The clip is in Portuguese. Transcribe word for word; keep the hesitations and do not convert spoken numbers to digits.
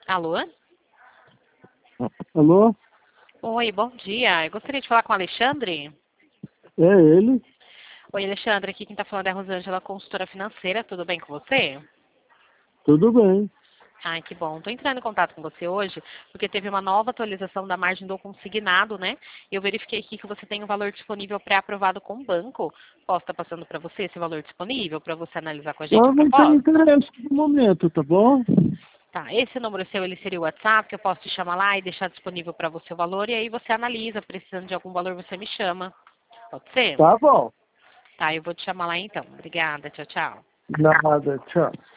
Alô? Alô? Oi, bom dia. Eu gostaria de falar com o Alexandre. É ele? Oi, Alexandre. Aqui quem está falando é a Rosângela, consultora financeira. Tudo bem com você? Tudo bem. Ai, que bom. Estou entrando em contato com você hoje porque teve uma nova atualização da margem do consignado, né? Eu verifiquei aqui que você tem um valor disponível pré-aprovado com o banco. Posso estar passando para você esse valor disponível para você analisar com a gente a Eu não tenho proposta? interesse no momento, tá bom? Tá, esse número seu, ele seria o WhatsApp, que eu posso te chamar lá e deixar disponível para você o valor, e aí você analisa, precisando de algum valor, você me chama. Pode ser? Tá bom. Tá, eu vou te chamar lá então. Obrigada, tchau, tchau. Nada, tchau.